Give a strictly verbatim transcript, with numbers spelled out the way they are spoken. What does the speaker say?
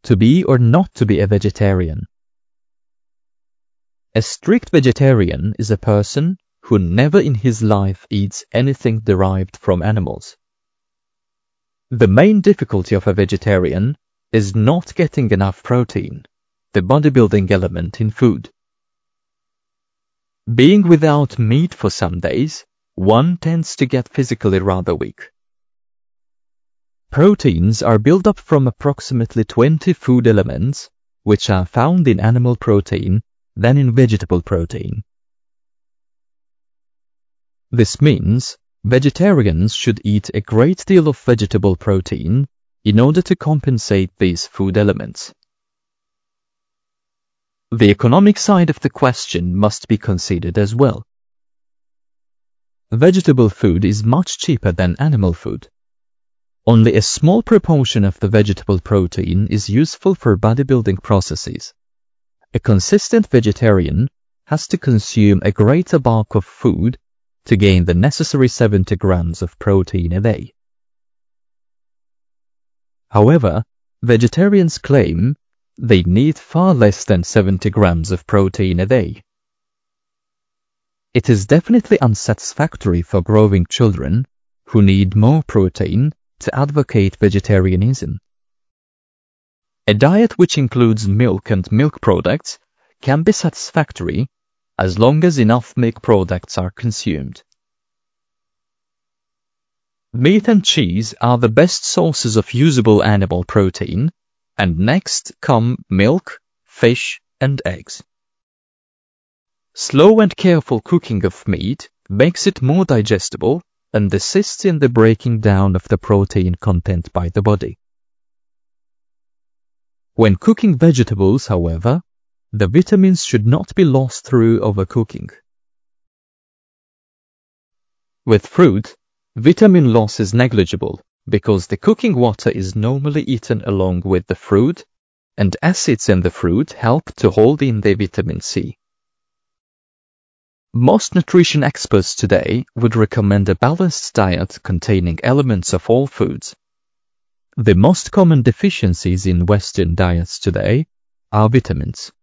to be or not to be a vegetarian. A strict vegetarian is a person who never in his life eats anything derived from animals. The main difficulty of a vegetarian is not getting enough protein, the bodybuilding element in food. Being without meat for some days, one tends to get physically rather weak. Proteins are built up from approximately twenty food elements, which are found in animal protein than in vegetable protein. This means vegetarians should eat a great deal of vegetable protein in order to compensate these food elements. The economic side of the question must be considered as well. Vegetable food is much cheaper than animal food. Only a small proportion of the vegetable protein is useful for bodybuilding processes. A consistent vegetarian has to consume a greater bulk of food to gain the necessary seventy grams of protein a day. However, vegetarians claim they need far less than seventy grams of protein a day. It is definitely unsatisfactory for growing children who need more protein to advocate vegetarianism. A diet which includes milk and milk products can be satisfactory as long as enough milk products are consumed. Meat and cheese are the best sources of usable animal protein, and next come milk, fish, and eggs. Slow and careful cooking of meat makes it more digestible and assists in the breaking down of the protein content by the body. When cooking vegetables, however, the vitamins should not be lost through overcooking. With fruit, vitamin loss is negligible because the cooking water is normally eaten along with the fruit, and acids in the fruit help to hold in the vitamin C. Most nutrition experts today would recommend a balanced diet containing elements of all foods. The most common deficiencies in Western diets today are vitamins.